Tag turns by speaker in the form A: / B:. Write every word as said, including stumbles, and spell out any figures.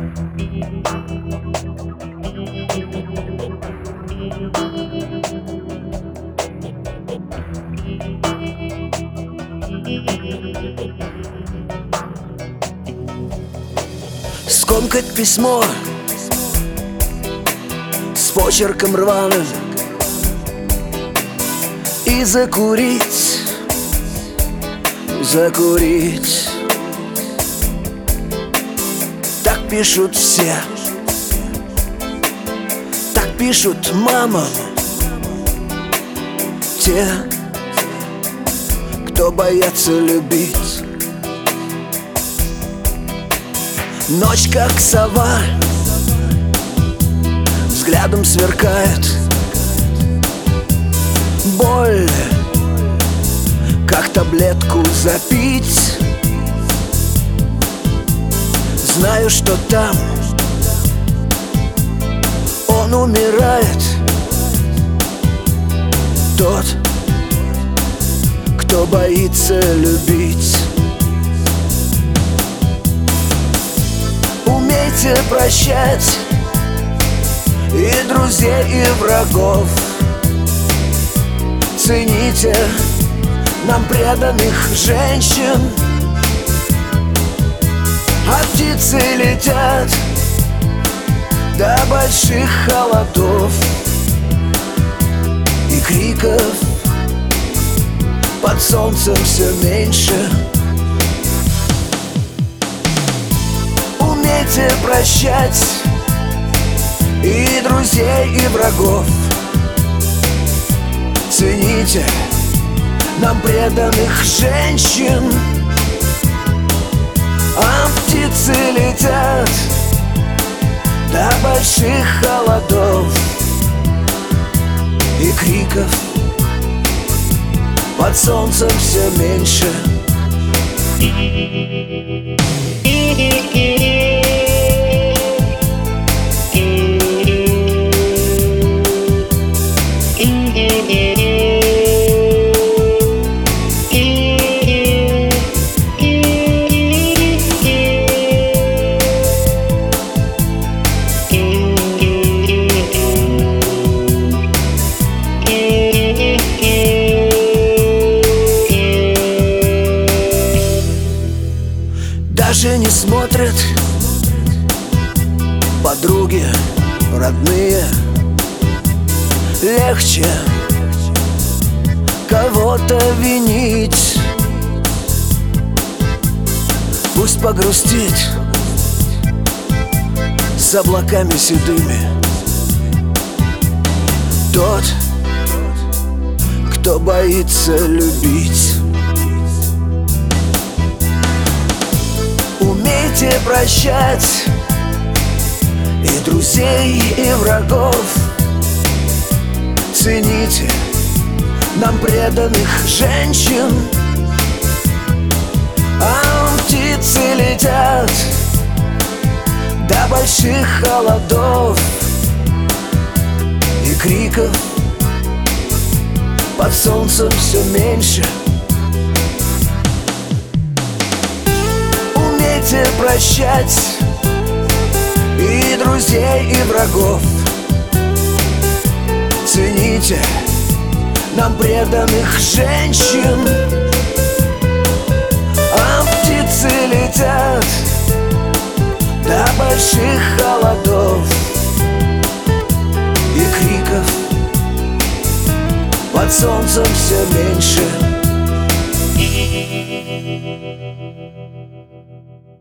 A: Скомкать письмо с почерком рваным и закурить, закурить. Так пишут все, так пишут мамам те, кто боятся любить. Ночь как сова взглядом сверкает, боль как таблетку запить. Знаю, что там он умирает, тот, кто боится любить. Умейте прощать и друзей, и врагов. Цените нам преданных женщин. А птицы летят до больших холодов и криков под солнцем все меньше. Умейте прощать и друзей, и врагов. Цените нам преданных женщин. А птицы летят до больших холодов и криков под солнцем все меньше. Даже не смотрят подруги родные. Легче кого-то винить. Пусть погрустит с облаками седыми тот, кто боится любить. Умейте прощать и друзей, и врагов. Цените нам преданных женщин. А птицы летят до больших холодов и криков под солнцем все меньше. Умейте прощать и друзей, и врагов. Цените нам преданных женщин. А птицы летят до больших холодов и криков под солнцем все меньше.